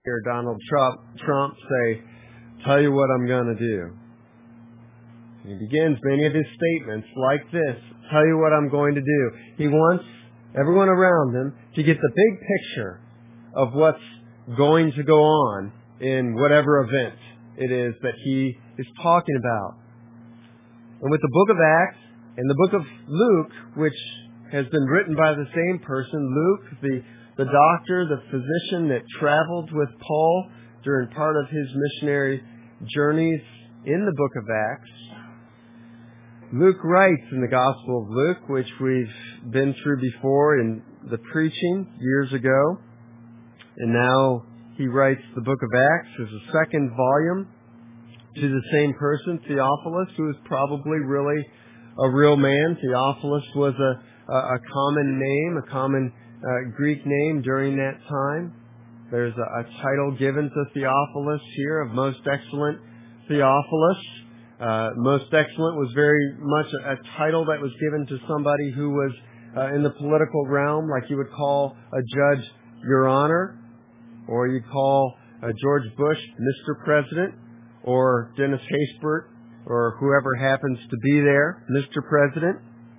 hear Donald Trump say, "Tell you what I'm going to do." He begins many of his statements like this, "Tell you what I'm going to do." He wants everyone around him to get the big picture of what's going to go on in whatever event it is that he is talking about. And with the book of Acts and the book of Luke, which has been written by the same person, Luke, the doctor, the physician that traveled with Paul during part of his missionary journeys in the book of Acts, Luke writes in the Gospel of Luke, which we've been through before in the preaching years ago, and now he writes the book of Acts as a second volume to the same person, Theophilus, who is probably really a real man. Theophilus was a common name, a common Greek name during that time. There's a title given to Theophilus here of Most Excellent Theophilus. Most Excellent was very much a title that was given to somebody who was in the political realm, like you would call a judge Your Honor, or you'd call George Bush Mr. President, or Dennis Haysbert, or whoever happens to be there, Mr. President.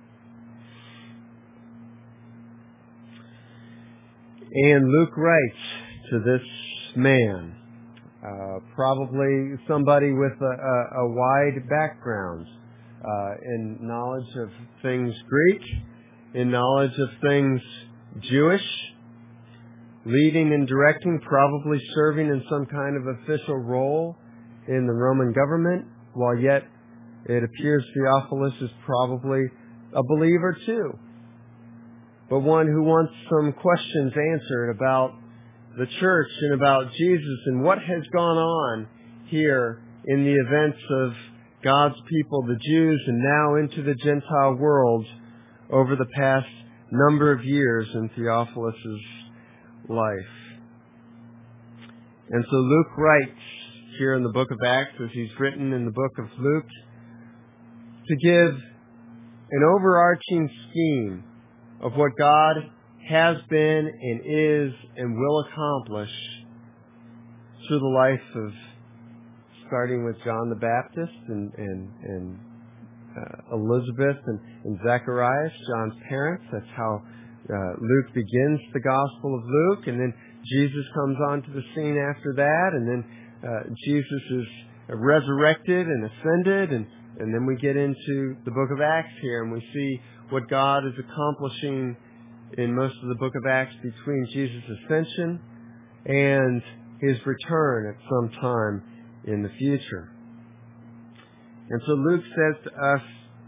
And Luke writes to this man, probably somebody with a wide background in knowledge of things Greek, in knowledge of things Jewish, leading and directing, probably serving in some kind of official role in the Roman government, while yet it appears Theophilus is probably a believer too, but one who wants some questions answered about the church and about Jesus and what has gone on here in the events of God's people, the Jews, and now into the Gentile world over the past number of years in Theophilus' life. And so Luke writes here in the book of Acts, as he's written in the book of Luke, to give an overarching scheme of what God has been and is and will accomplish through the life of, starting with John the Baptist and Elizabeth and Zacharias, John's parents. That's how Luke begins the Gospel of Luke, and then Jesus comes onto the scene after that, and then Jesus is resurrected and ascended, and then we get into the book of Acts here, and we see what God is accomplishing in most of the book of Acts between Jesus' ascension and his return at some time in the future. And so Luke says to us,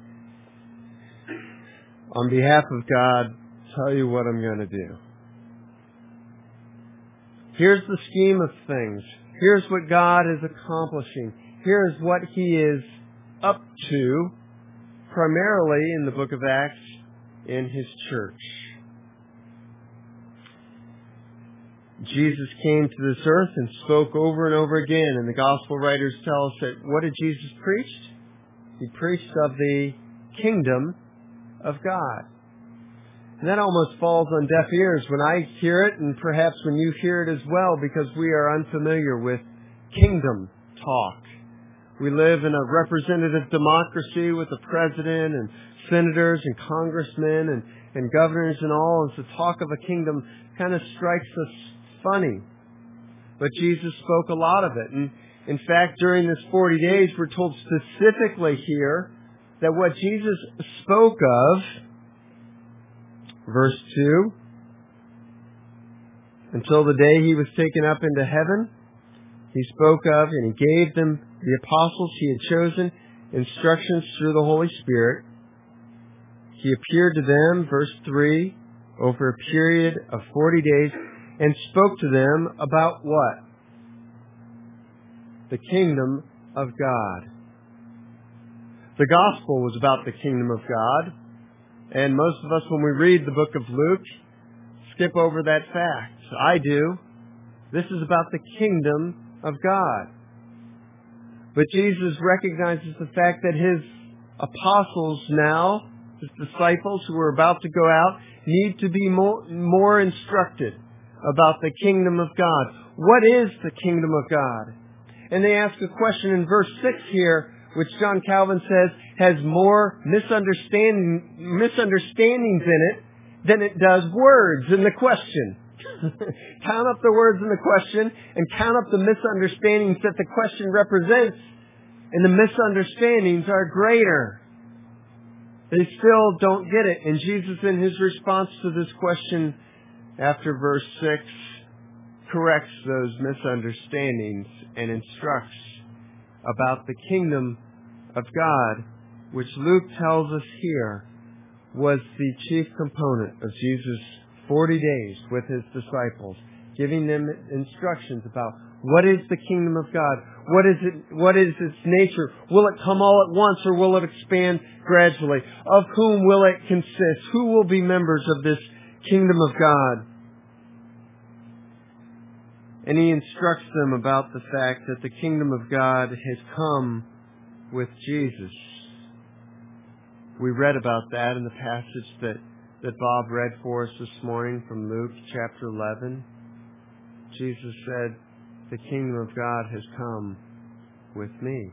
on behalf of God, tell you what I'm going to do. Here's the scheme of things. Here's what God is accomplishing. Here's what he is up to, primarily in the book of Acts, in his church. Jesus came to this earth and spoke over and over again, and the gospel writers tell us that what did Jesus preach? He preached of the kingdom of God. And that almost falls on deaf ears when I hear it, and perhaps when you hear it as well, because we are unfamiliar with kingdom talk. We live in a representative democracy with a president and senators and congressmen and governors and all, and so talk of a kingdom kind of strikes us funny. But Jesus spoke a lot of it. And in fact, during this 40 days, we're told specifically here that what Jesus spoke of, verse 2, until the day he was taken up into heaven, he spoke of and he gave them, the apostles he had chosen, instructions through the Holy Spirit. He appeared to them, verse 3, over a period of 40 days and spoke to them about what? The kingdom of God. The gospel was about the kingdom of God. And most of us, when we read the book of Luke, skip over that fact. I do. This is about the kingdom of God. But Jesus recognizes the fact that his apostles now, his disciples who are about to go out, need to be more instructed about the kingdom of God. what is the kingdom of God? And they ask a question in verse 6 here, which John Calvin says has more misunderstandings in it than it does words in the question. Count up the words in the question and count up the misunderstandings that the question represents, and the misunderstandings are greater. They still don't get it. And Jesus, in His response to this question after verse 6, corrects those misunderstandings and instructs about the kingdom of God, which Luke tells us here was the chief component of Jesus' 40 days with His disciples, giving them instructions about what is the kingdom of God, what is its nature, will it come all at once or will it expand gradually, of whom will it consist, who will be members of this kingdom of God. And He instructs them about the fact that the kingdom of God has come with Jesus. We read about that in the passage that Bob read for us this morning from Luke chapter 11. Jesus said, the kingdom of God has come with me.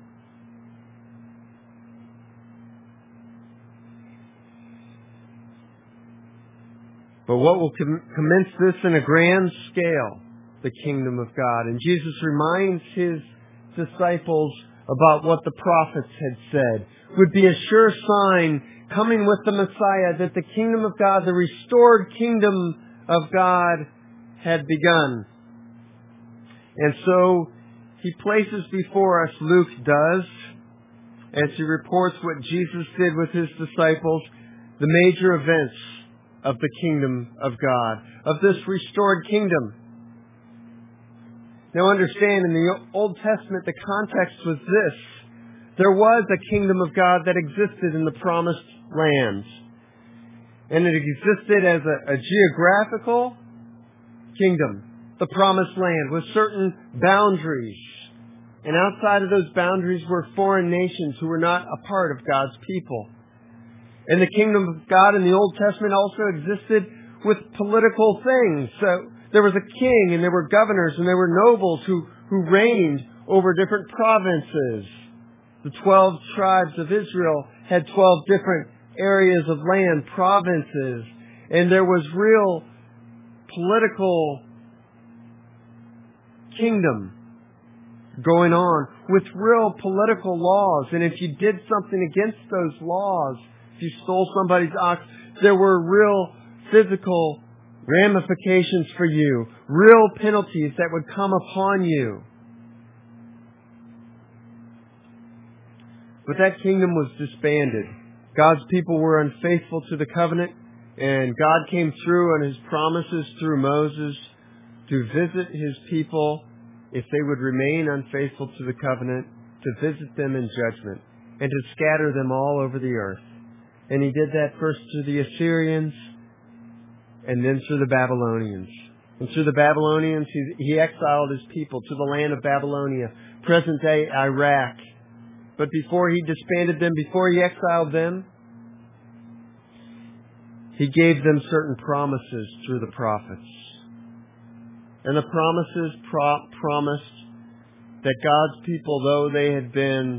But what will commence this in a grand scale? The kingdom of God. And Jesus reminds His disciples about what the prophets had said would be a sure sign coming with the Messiah that the kingdom of God, the restored kingdom of God, had begun. And so He places before us, Luke does, as he reports what Jesus did with His disciples, the major events of the kingdom of God, of this restored kingdom. Now understand, in the Old Testament, the context was this. There was a kingdom of God that existed in the promised land. And it existed as a geographical kingdom, the promised land, with certain boundaries. And outside of those boundaries were foreign nations who were not a part of God's people. And the kingdom of God in the Old Testament also existed with political things. So there was a king, and there were governors, and there were nobles who reigned over different provinces. The 12 tribes of Israel had 12 different areas of land, provinces, and there was real political kingdom going on with real political laws. And if you did something against those laws, if you stole somebody's ox, there were real physical ramifications for you, real penalties that would come upon you. But that kingdom was disbanded. God's people were unfaithful to the covenant, and God came through on His promises through Moses to visit His people if they would remain unfaithful to the covenant, to visit them in judgment, and to scatter them all over the earth. And He did that first through the Assyrians, and then through the Babylonians. And through the Babylonians, he exiled His people to the land of Babylonia, present-day Iraq. But before He disbanded them, before He exiled them, He gave them certain promises through the prophets. And the promises promised that God's people, though they had been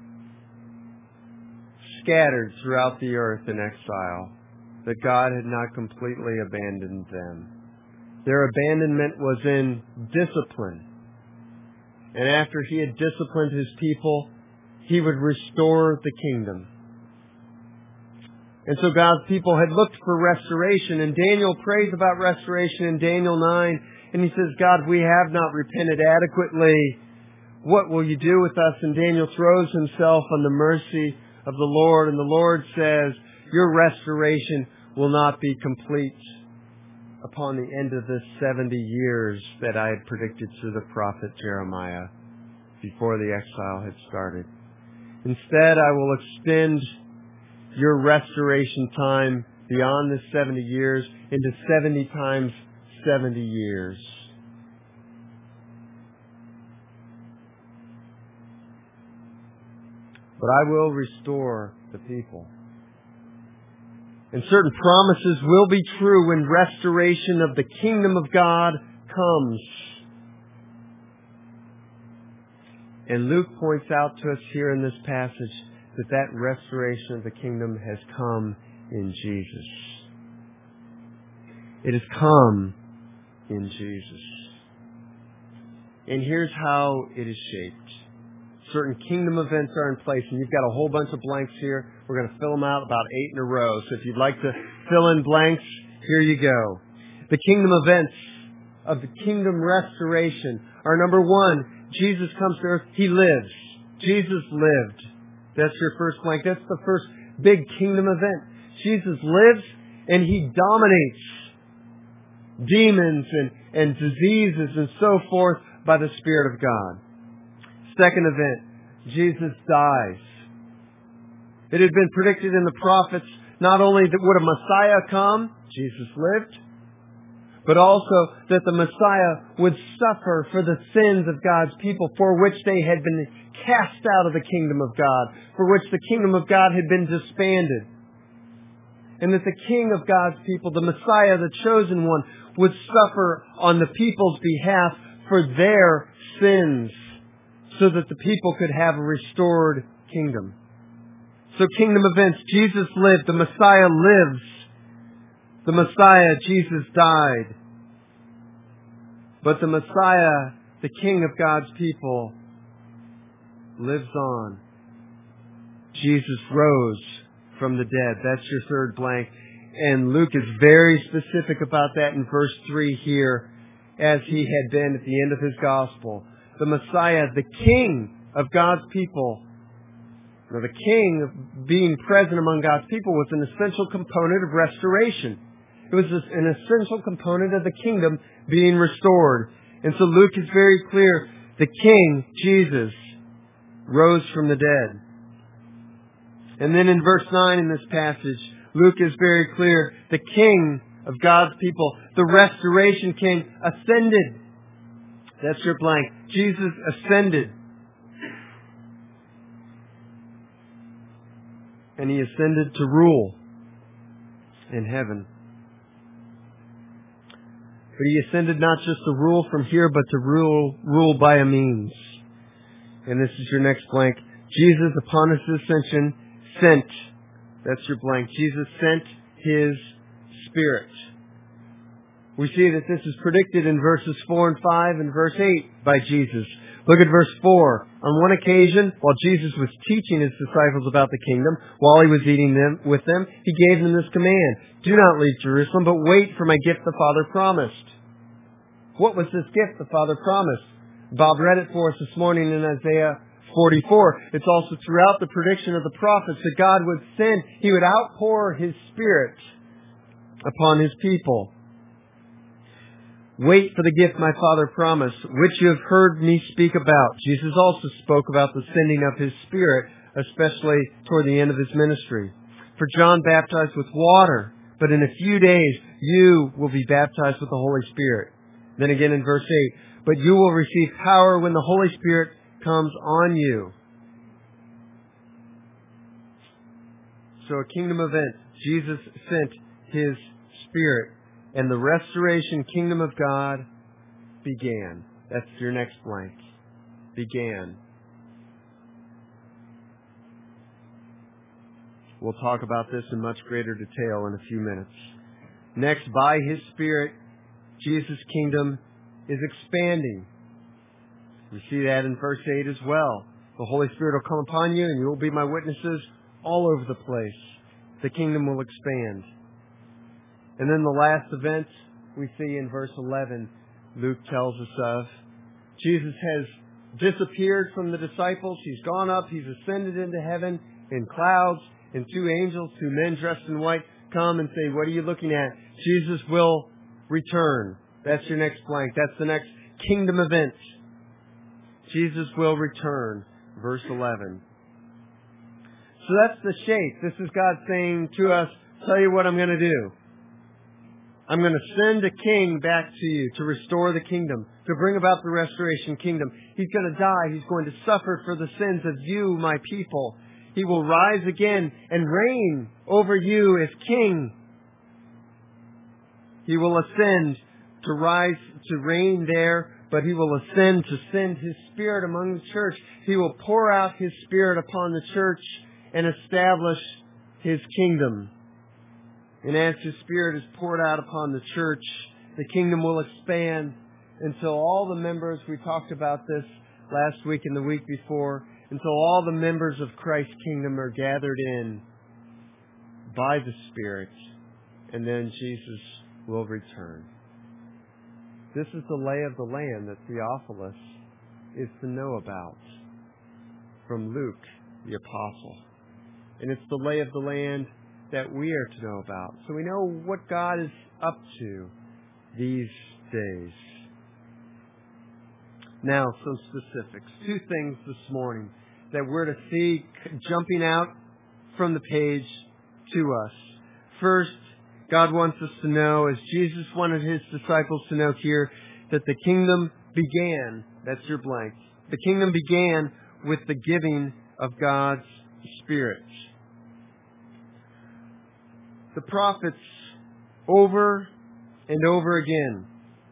scattered throughout the earth in exile, that God had not completely abandoned them. Their abandonment was in discipline. And after He had disciplined His people, He would restore the kingdom. And so God's people had looked for restoration, and Daniel prays about restoration in Daniel 9, and he says, God, we have not repented adequately. What will you do with us? And Daniel throws himself on the mercy of the Lord, and the Lord says, your restoration will not be complete upon the end of the 70 years that I had predicted through the prophet Jeremiah before the exile had started. Instead, I will extend your restoration time beyond the 70 years into 70 times 70 years. But I will restore the people. And certain promises will be true when restoration of the kingdom of God comes. And Luke points out to us here in this passage that restoration of the kingdom has come in Jesus. It has come in Jesus. And here's how it is shaped. Certain kingdom events are in place, and you've got a whole bunch of blanks here. We're going to fill them out about 8 in a row. So if you'd like to fill in blanks, here you go. The kingdom events of the kingdom restoration are, number 1, Jesus comes to earth. He lives. Jesus lived. That's your first blank. That's the first big kingdom event. Jesus lives, and He dominates demons and diseases and so forth by the Spirit of God. Second event, Jesus dies. It had been predicted in the prophets not only that would a Messiah come, Jesus lived, but also that the Messiah would suffer for the sins of God's people, for which they had been cast out of the kingdom of God, for which the kingdom of God had been disbanded. And that the King of God's people, the Messiah, the chosen one, would suffer on the people's behalf for their sins, so that the people could have a restored kingdom. So kingdom events, Jesus lived, the Messiah lives. The Messiah, Jesus, died. But the Messiah, the King of God's people, lives on. Jesus rose from the dead. That's your third blank. And Luke is very specific about that in verse 3 here, as he had been at the end of his gospel. The Messiah, the King of God's people, or the King being present among God's people, was an essential component of restoration. It was an essential component of the kingdom being restored. And so Luke is very clear. The King, Jesus, rose from the dead. And then in verse 9 in this passage, Luke is very clear. The King of God's people, the restoration King, ascended. That's your blank. Jesus ascended. And He ascended to rule in heaven. But He ascended not just to rule from here, but to rule by a means. And this is your next blank. Jesus, upon His ascension, sent. That's your blank. Jesus sent His Spirit. We see that this is predicted in verses 4 and 5 and verse 8 by Jesus. Look at verse 4. On one occasion, while Jesus was teaching His disciples about the kingdom, while He was eating with them, He gave them this command: do not leave Jerusalem, but wait for my gift the Father promised. What was this gift the Father promised? Bob read it for us this morning in Isaiah 44. It's also throughout the prediction of the prophets that God would send, He would outpour His Spirit upon His people. Wait for the gift my Father promised, which you have heard me speak about. Jesus also spoke about the sending of His Spirit, especially toward the end of His ministry. For John baptized with water, but in a few days you will be baptized with the Holy Spirit. Then again in verse 8, but you will receive power when the Holy Spirit comes on you. So a kingdom event. Jesus sent His Spirit, and the restoration kingdom of God began. That's your next blank. Began. We'll talk about this in much greater detail in a few minutes. Next, by His Spirit, Jesus' kingdom is expanding. We see that in verse 8 as well. The Holy Spirit will come upon you, and you will be my witnesses all over the place. The kingdom will expand. And then the last event we see in verse 11, Luke tells us of. Jesus has disappeared from the disciples. He's gone up. He's ascended into heaven in clouds, and 2 angels, 2 men dressed in white, come and say, what are you looking at? Jesus will return. That's your next blank. That's the next kingdom event. Jesus will return. Verse 11. So that's the shape. This is God saying to us, tell you what I'm going to do. I'm going to send a king back to you to restore the kingdom, to bring about the restoration kingdom. He's going to die. He's going to suffer for the sins of you, my people. He will rise again and reign over you as king. He will ascend to rise, to reign there, but He will ascend to send His Spirit among the church. He will pour out His Spirit upon the church and establish His kingdom. And as His Spirit is poured out upon the church, the kingdom will expand until all the members, we talked about this last week and the week before, until all the members of Christ's kingdom are gathered in by the Spirit, and then Jesus will return. This is the lay of the land that Theophilus is to know about from Luke, the apostle. And it's the lay of the land that we are to know about. So we know what God is up to these days. Now, some specifics. 2 things this morning that we're to see jumping out from the page to us. First, God wants us to know, as Jesus wanted His disciples to know here, that the kingdom began, that's your blank, the kingdom began with the giving of God's Spirit. The prophets, over and over again,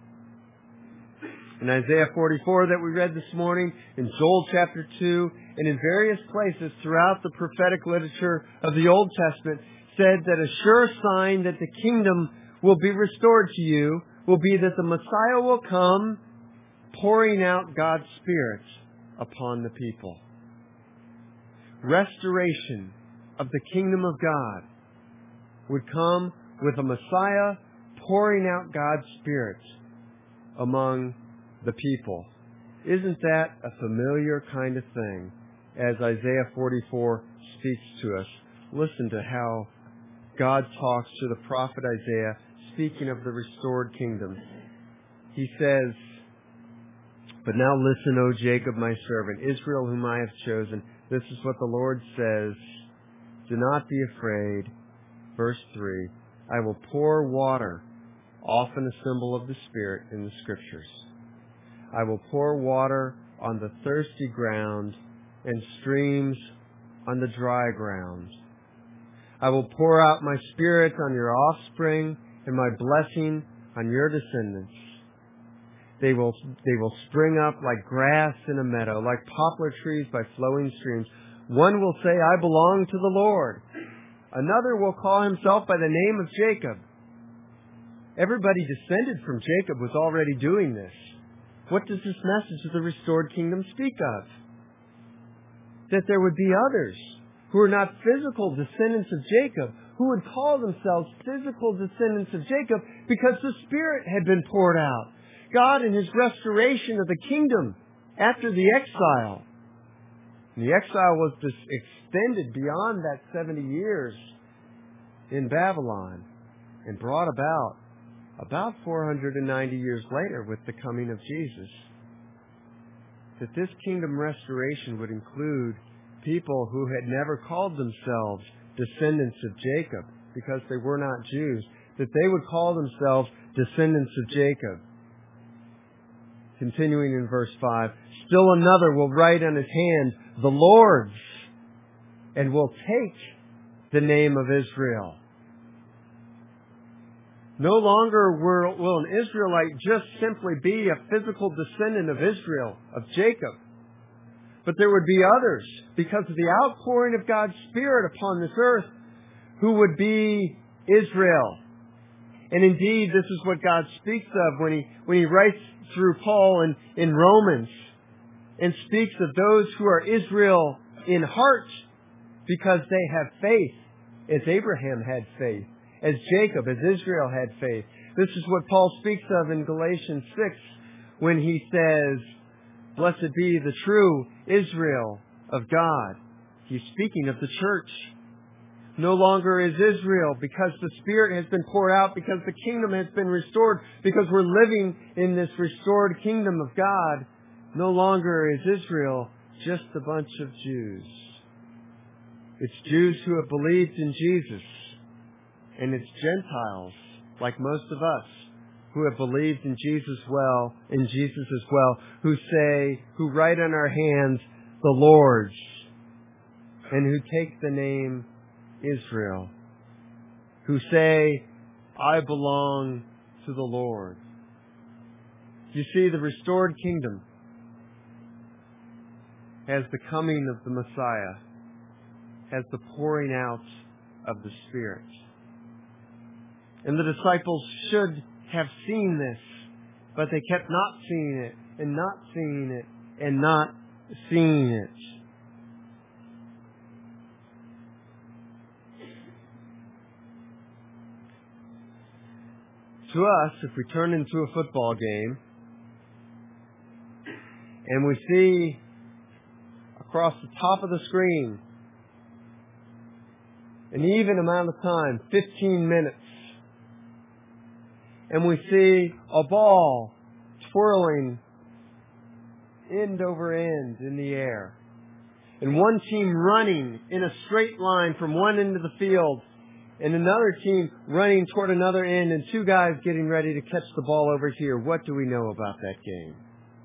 in Isaiah 44 that we read this morning, in Joel chapter 2, and in various places throughout the prophetic literature of the Old Testament, said that a sure sign that the kingdom will be restored to you will be that the Messiah will come pouring out God's Spirit upon the people. Restoration of the kingdom of God would come with a Messiah pouring out God's Spirit among the people. Isn't that a familiar kind of thing as Isaiah 44 speaks to us? Listen to how God talks to the prophet Isaiah, speaking of the restored kingdom. He says, "But now listen, O Jacob, my servant, Israel, whom I have chosen. This is what the Lord says. Do not be afraid." Verse 3, "I will pour water," often a symbol of the Spirit in the Scriptures. "I will pour water on the thirsty ground and streams on the dry ground. I will pour out my Spirit on your offspring and my blessing on your descendants. They will spring up like grass in a meadow, like poplar trees by flowing streams. One will say, 'I belong to the Lord.' Another will call himself by the name of Jacob." Everybody descended from Jacob was already doing this. What does this message of the restored kingdom speak of? That there would be others who are not physical descendants of Jacob, who would call themselves physical descendants of Jacob because the Spirit had been poured out. God in His restoration of the kingdom after the exile. And the exile was extended beyond that 70 years in Babylon and brought about 490 years later with the coming of Jesus. That this kingdom restoration would include people who had never called themselves descendants of Jacob because they were not Jews, that they would call themselves descendants of Jacob. Continuing in verse 5, "Still another will write on his hand, 'The Lord's,' and will take the name of Israel." No longer will an Israelite just simply be a physical descendant of Israel, of Jacob. But there would be others, because of the outpouring of God's Spirit upon this earth, who would be Israel. And indeed, this is what God speaks of when He writes through Paul in Romans, and speaks of those who are Israel in heart, because they have faith, as Abraham had faith, as Jacob, as Israel had faith. This is what Paul speaks of in Galatians 6, when he says, "Blessed be the true Israel of God." He's speaking of the church. No longer is Israel, because the Spirit has been poured out, because the kingdom has been restored, because we're living in this restored kingdom of God. No longer is Israel just a bunch of Jews. It's Jews who have believed in Jesus. And it's Gentiles, like most of us, who have believed in Jesus as well, who write on our hands, "The Lord's," and who take the name Israel, who say, "I belong to the Lord." You see, the restored kingdom has the coming of the Messiah, has the pouring out of the Spirit. And the disciples should have seen this, but they kept not seeing it, and not seeing it, and not seeing it. To us, if we turn into a football game and we see across the top of the screen an even amount of time, 15 minutes, and we see a ball twirling end over end in the air, and one team running in a straight line from one end of the field, and another team running toward another end, and two guys getting ready to catch the ball over here. What do we know about that game?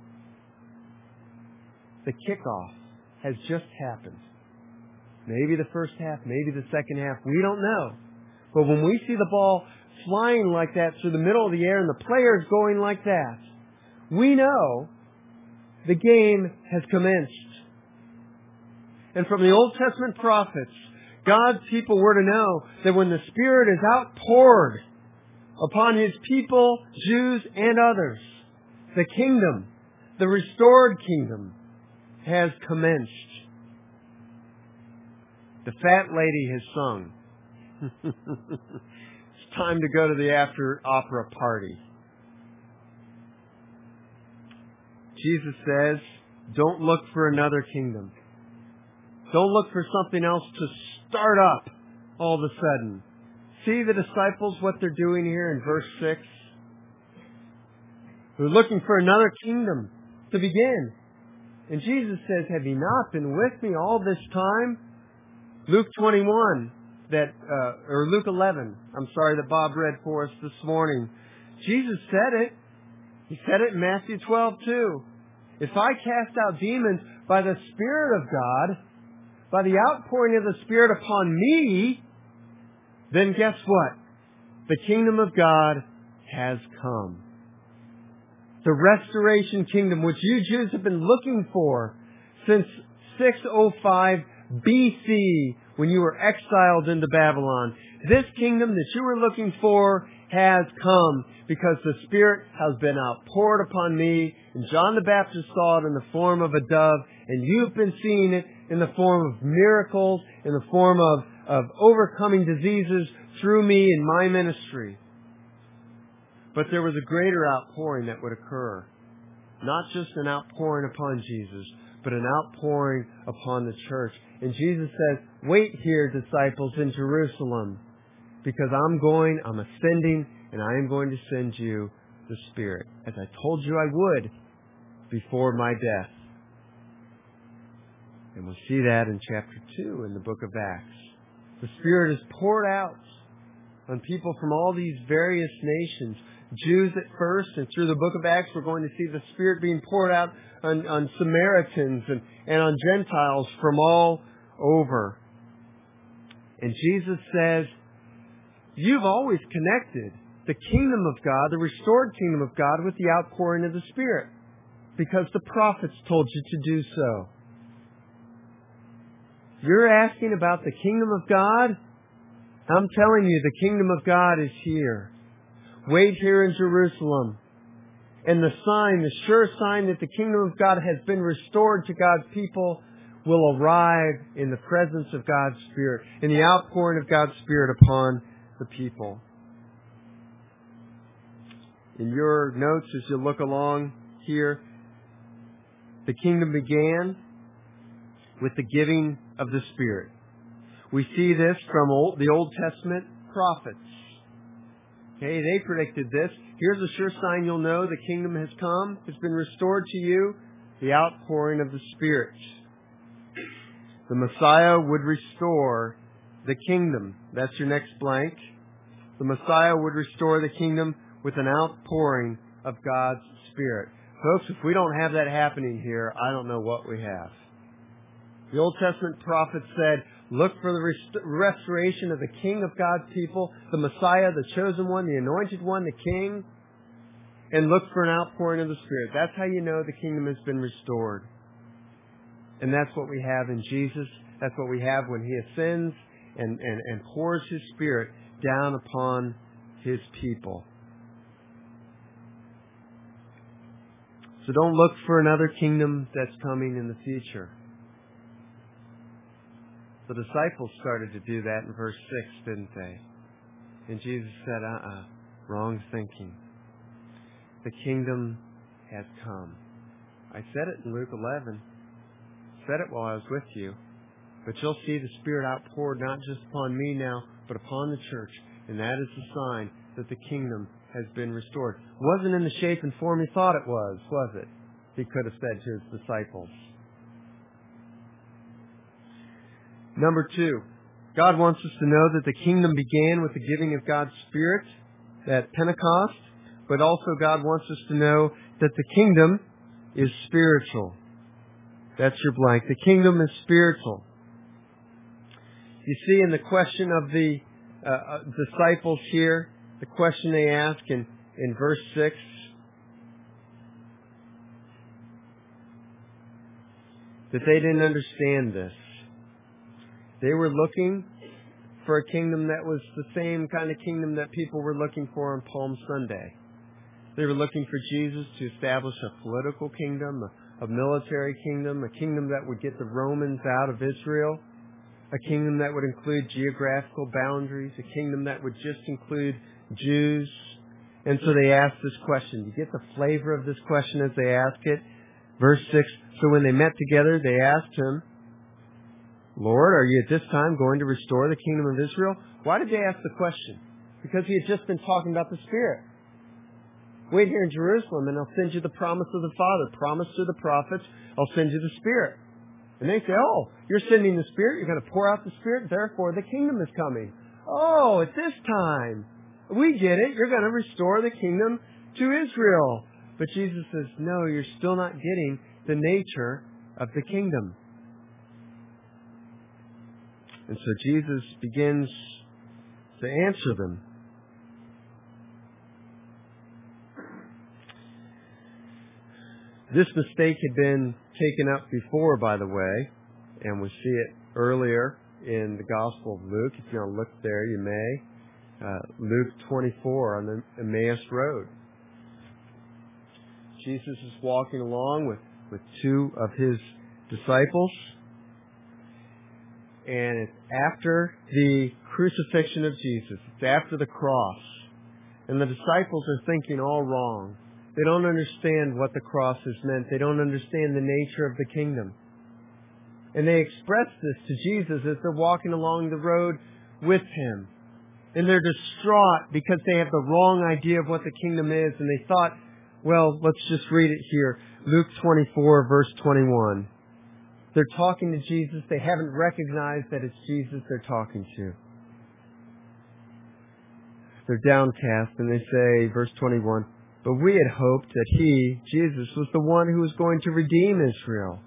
The kickoff has just happened. Maybe the first half, maybe the second half. We don't know. But when we see the ball flying like that through the middle of the air and the players going like that, we know the game has commenced. And from the Old Testament prophets, God's people were to know that when the Spirit is outpoured upon His people, Jews and others, the kingdom, the restored kingdom, has commenced. The fat lady has sung. It's time to go to the after-opera party. Jesus says, don't look for another kingdom. Don't look for something else to start up all of a sudden. See the disciples, what they're doing here in verse 6? They're looking for another kingdom to begin. And Jesus says, have you not been with me all this time? Luke 21, or Luke 11, that Bob read for us this morning. Jesus said it. He said it in Matthew 12 too. If I cast out demons by the Spirit of God, by the outpouring of the Spirit upon me, then guess what? The kingdom of God has come. The restoration kingdom, which you Jews have been looking for since 605 BC, when you were exiled into Babylon. This kingdom that you were looking for has come because the Spirit has been outpoured upon me. And John the Baptist saw it in the form of a dove, and you've been seeing it in the form of miracles, in the form of overcoming diseases through me in my ministry. But there was a greater outpouring that would occur. Not just an outpouring upon Jesus, but an outpouring upon the church. And Jesus says, wait here, disciples, in Jerusalem, because I'm ascending, and I am going to send you the Spirit, as I told you I would before my death. And we'll see that in chapter 2 in the book of Acts. The Spirit is poured out on people from all these various nations. Jews at first, and through the book of Acts we're going to see the Spirit being poured out on Samaritans and on Gentiles from all over. And Jesus says, you've always connected the kingdom of God, the restored kingdom of God, with the outpouring of the Spirit, because the prophets told you to do so. You're asking about the kingdom of God? I'm telling you, the kingdom of God is here. Wait here in Jerusalem. And the sign, the sure sign that the kingdom of God has been restored to God's people, will arrive in the presence of God's Spirit, in the outpouring of God's Spirit upon the people. In your notes as you look along here, the kingdom began with the giving of the Spirit. We see this from the Old Testament prophets. Okay, they predicted this. Here's a sure sign you'll know the kingdom has come, has been restored to you, the outpouring of the Spirit. The Messiah would restore the kingdom. That's your next blank. The Messiah would restore the kingdom with an outpouring of God's Spirit. Folks, if we don't have that happening here, I don't know what we have. The Old Testament prophets said, look for the restoration of the King of God's people, the Messiah, the chosen one, the anointed one, the King. and look for an outpouring of the Spirit. That's how you know the kingdom has been restored. And that's what we have in Jesus. That's what we have when He ascends and pours His Spirit down upon His people. So don't look for another kingdom that's coming in the future. The disciples started to do that in verse 6, didn't they? And Jesus said, wrong thinking. The kingdom has come. I said it in Luke 11. Said it while I was with you. But you'll see the Spirit outpoured not just upon me now, but upon the church. And that is the sign that the kingdom has been restored. It wasn't in the shape and form He thought it was it? He could have said to His disciples. Number 2, God wants us to know that the kingdom began with the giving of God's Spirit at Pentecost, but also God wants us to know that the kingdom is spiritual. That's your blank. The kingdom is spiritual. You see in the question of the disciples here, the question they ask in verse 6, that they didn't understand this. They were looking for a kingdom that was the same kind of kingdom that people were looking for on Palm Sunday. They were looking for Jesus to establish a political kingdom, a military kingdom, a kingdom that would get the Romans out of Israel, a kingdom that would include geographical boundaries, a kingdom that would just include Jews. And so they asked this question. You get the flavor of this question as they ask it. Verse 6, so when they met together, they asked Him, Lord, are you at this time going to restore the kingdom of Israel? Why did they ask the question? Because He had just been talking about the Spirit. Wait here in Jerusalem and I'll send you the promise of the Father. Promise to the prophets, I'll send you the Spirit. And they say, oh, you're sending the Spirit, you're going to pour out the Spirit, therefore the kingdom is coming. Oh, at this time. We get it, you're going to restore the kingdom to Israel. But Jesus says, no, you're still not getting the nature of the kingdom. And so Jesus begins to answer them. This mistake had been taken up before, by the way, and we see it earlier in the Gospel of Luke. If you want to look there, you may. Luke 24 on the Emmaus Road. Jesus is walking along with two of His disciples. And it's after the crucifixion of Jesus. It's after the cross. And the disciples are thinking all wrong. They don't understand what the cross has meant. They don't understand the nature of the kingdom. And they express this to Jesus as they're walking along the road with Him. And they're distraught because they have the wrong idea of what the kingdom is. And they thought, well, let's just read it here. Luke 24, verse 21. They're talking to Jesus. They haven't recognized that it's Jesus they're talking to. They're downcast and they say, verse 21, but we had hoped that He, Jesus, was the one who was going to redeem Israel.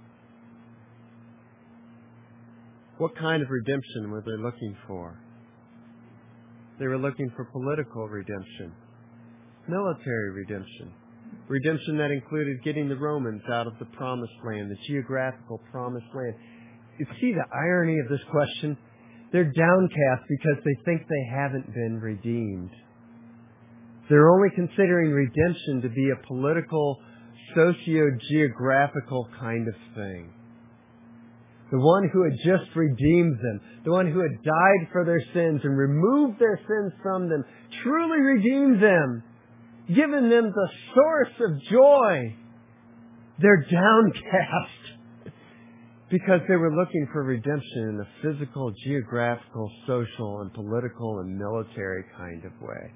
What kind of redemption were they looking for? They were looking for political redemption, military redemption. Redemption that included getting the Romans out of the promised land, the geographical promised land. You see the irony of this question? They're downcast because they think they haven't been redeemed. They're only considering redemption to be a political, socio-geographical kind of thing. The one who had just redeemed them, the one who had died for their sins and removed their sins from them, truly redeemed them, given them the source of joy. They're downcast because they were looking for redemption in a physical, geographical, social, and political and military kind of way.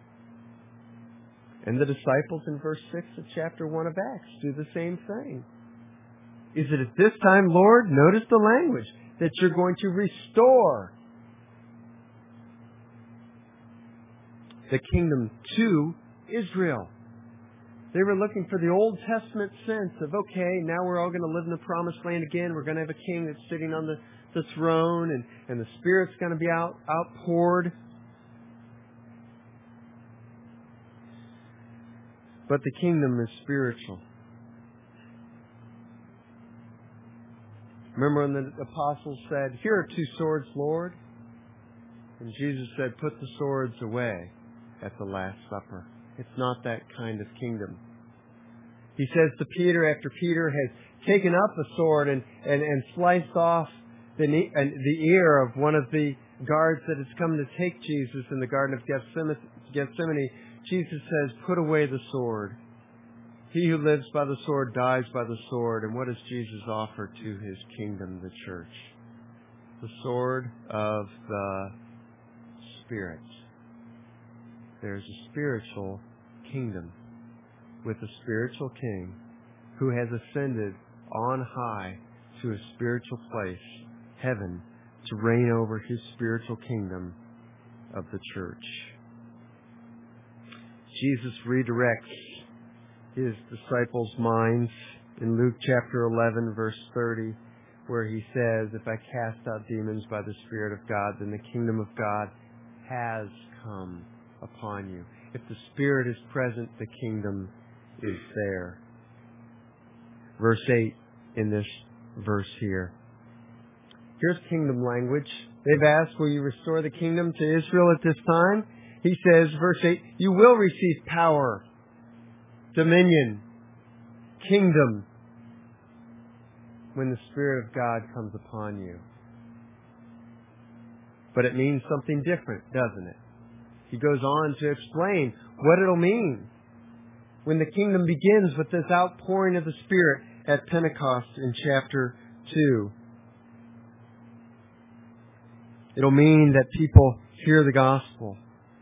And the disciples in verse 6 of chapter 1 of Acts do the same thing. Is it at this time, Lord, notice the language, that you're going to restore the kingdom to Israel? They were looking for the Old Testament sense of, okay, now we're all going to live in the promised land again. We're going to have a king that's sitting on the throne and the Spirit's going to be outpoured. But the kingdom is spiritual. Remember when the apostles said, "Here are 2 swords, Lord?" And Jesus said, "Put the swords away at the Last Supper." It's not that kind of kingdom. He says to Peter, after Peter has taken up a sword and sliced off the ear of one of the guards that has come to take Jesus in the Garden of Gethsemane, Jesus says, "Put away the sword. He who lives by the sword dies by the sword." And what does Jesus offer to his kingdom, the church? The sword of the Spirit. There's a spiritual kingdom with a spiritual king who has ascended on high to a spiritual place, heaven, to reign over his spiritual kingdom of the church. Jesus redirects his disciples' minds in Luke chapter 11, verse 30, where he says, "If I cast out demons by the Spirit of God, then the kingdom of God has come upon you." If the Spirit is present, the kingdom is there. Verse 8 in this verse here. Here's kingdom language. They've asked, "Will you restore the kingdom to Israel at this time?" He says, verse 8, "You will receive power, dominion, kingdom, when the Spirit of God comes upon you." But it means something different, doesn't it? He goes on to explain what it'll mean when the kingdom begins with this outpouring of the Spirit at Pentecost in chapter 2. It'll mean that people hear the gospel.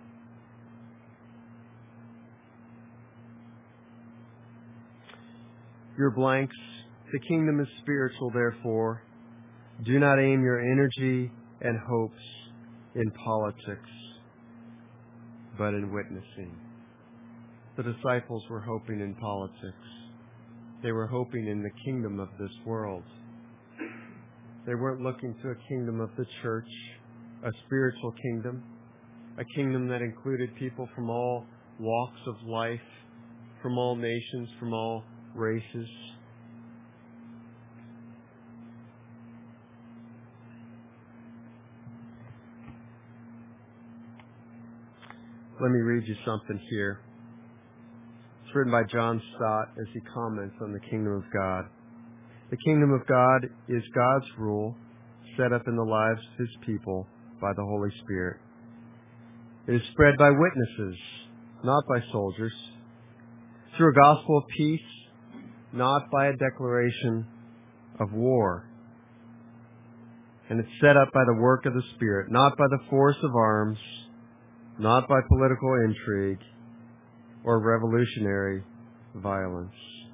Your blanks. The kingdom is spiritual, therefore. Do not aim your energy and hopes in politics, but in witnessing. The disciples were hoping in politics. They were hoping in the kingdom of this world. They weren't looking to a kingdom of the church, a spiritual kingdom, a kingdom that included people from all walks of life, from all nations, from all races. Let me read you something here. It's written by John Stott as he comments on the kingdom of God. The kingdom of God is God's rule set up in the lives of his people by the Holy Spirit. It is spread by witnesses, not by soldiers, through a gospel of peace, not by a declaration of war. And it's set up by the work of the Spirit, not by the force of arms, not by political intrigue or revolutionary violence.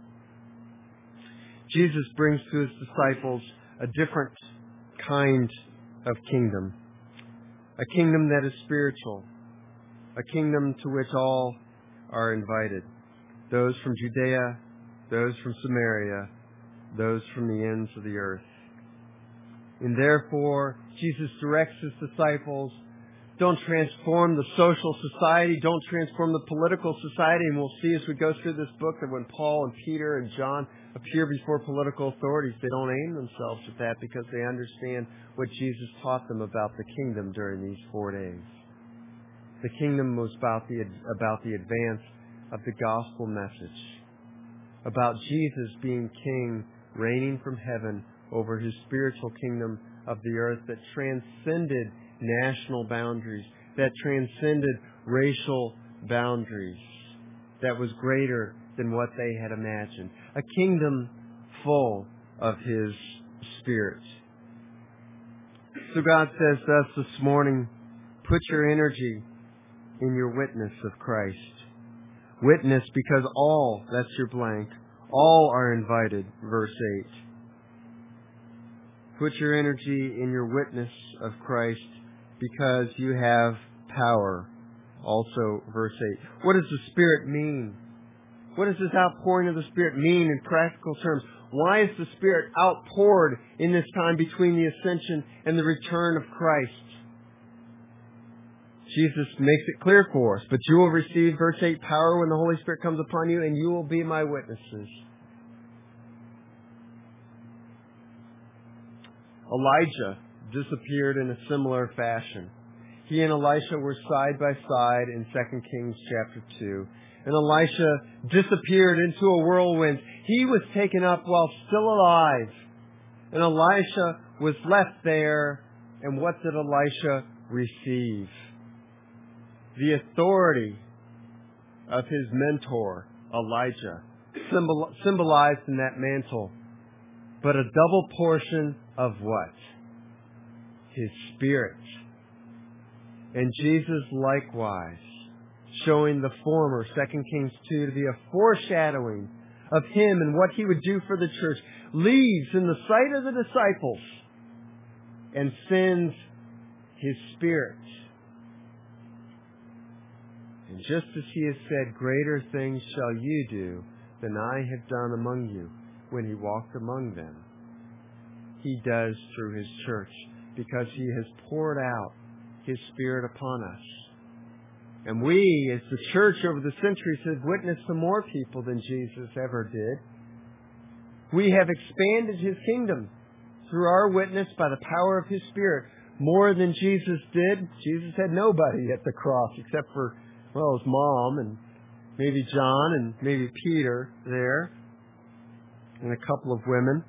Jesus brings to his disciples a different kind of kingdom, a kingdom that is spiritual, a kingdom to which all are invited, those from Judea, those from Samaria, those from the ends of the earth. And therefore, Jesus directs his disciples, don't transform the social society, don't transform the political society. And we'll see as we go through this book that when Paul and Peter and John appear before political authorities, they don't aim themselves at that because they understand what Jesus taught them about the kingdom during these 4 days. The kingdom was about the advance of the gospel message, about Jesus being king, reigning from heaven over his spiritual kingdom of the earth that transcended national boundaries, that transcended racial boundaries, that was greater than what they had imagined. A kingdom full of his Spirit. So God says to us this morning, put your energy in your witness of Christ. Witness because all, that's your blank, all are invited, verse 8. Put your energy in your witness of Christ because you have power. Also, verse 8. What does the Spirit mean? What does this outpouring of the Spirit mean in practical terms? Why is the Spirit outpoured in this time between the ascension and the return of Christ? Jesus makes it clear for us. But you will receive, verse 8, power when the Holy Spirit comes upon you, and you will be my witnesses. Elijah disappeared in a similar fashion. He and Elisha were side by side in 2 Kings chapter 2. And Elisha disappeared into a whirlwind. He was taken up while still alive. And Elisha was left there. And what did Elisha receive? The authority of his mentor, Elijah, symbolized in that mantle. But a double portion of what? His Spirit. And Jesus likewise, showing the former, 2 Kings 2, to be a foreshadowing of Him and what He would do for the church, leaves in the sight of the disciples and sends His Spirit. And just as He has said, greater things shall you do than I have done among you when He walked among them, He does through His church, because He has poured out His Spirit upon us. And we, as the church over the centuries, have witnessed to more people than Jesus ever did. We have expanded His kingdom through our witness by the power of His Spirit more than Jesus did. Jesus had nobody at the cross except for, well, His mom and maybe John and maybe Peter there and a couple of women.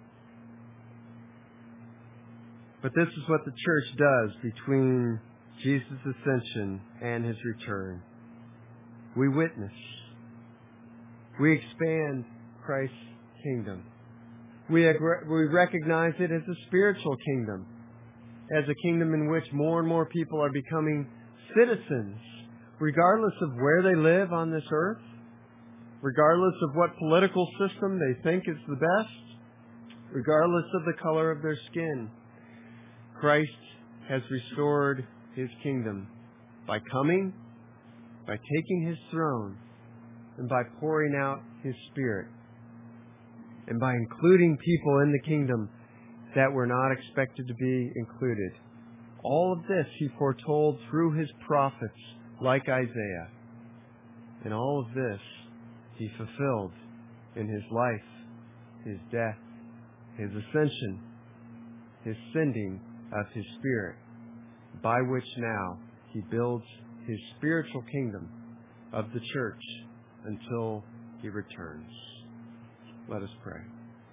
But this is what the church does between Jesus' ascension and His return. We witness. We expand Christ's kingdom. We recognize it as a spiritual kingdom, as a kingdom in which more and more people are becoming citizens, regardless of where they live on this earth, regardless of what political system they think is the best, regardless of the color of their skin. Christ has restored His kingdom by coming, by taking His throne, and by pouring out His Spirit, and by including people in the kingdom that were not expected to be included. All of this He foretold through His prophets like Isaiah. And all of this He fulfilled in His life, His death, His ascension, His sending of His Spirit, by which now He builds His spiritual kingdom of the church until He returns. Let us pray.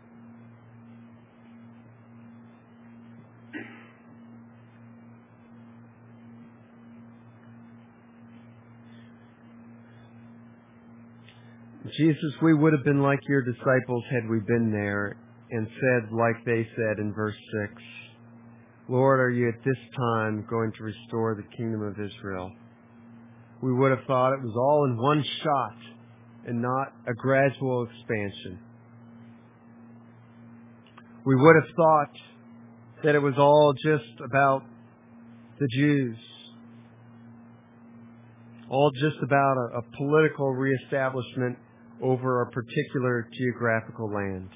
Jesus, we would have been like your disciples had we been there and said like they said in verse 6, Lord, are you at this time going to restore the kingdom of Israel? We would have thought it was all in one shot and not a gradual expansion. We would have thought that it was all just about the Jews, all just about a political reestablishment over a particular geographical land.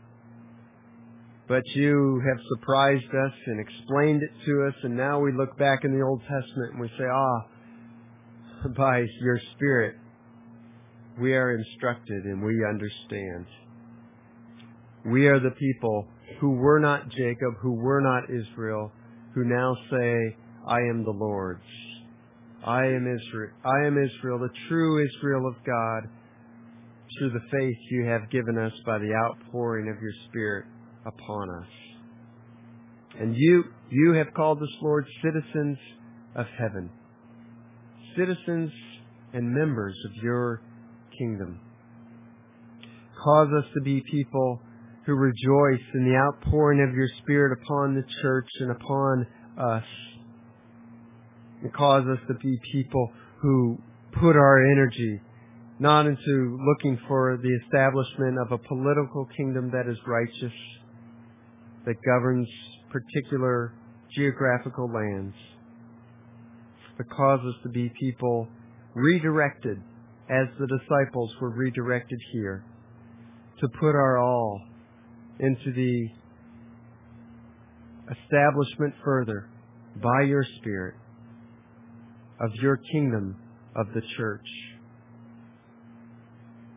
But you have surprised us and explained it to us, and now we look back in the Old Testament and we say, by your Spirit, we are instructed and we understand. We are the people who were not Jacob, who were not Israel, who now say, I am the Lord's. I am Israel, the true Israel of God, through the faith you have given us by the outpouring of your Spirit upon us. And you have called us, Lord, citizens of heaven, citizens and members of your kingdom. Cause us to be people who rejoice in the outpouring of your Spirit upon the church and upon us. And cause us to be people who put our energy not into looking for the establishment of a political kingdom that is righteous, that governs particular geographical lands, but cause us to be people redirected as the disciples were redirected here, to put our all into the establishment further by your Spirit of your kingdom, of the church.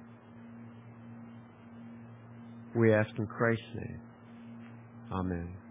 We ask in Christ's name. Amen.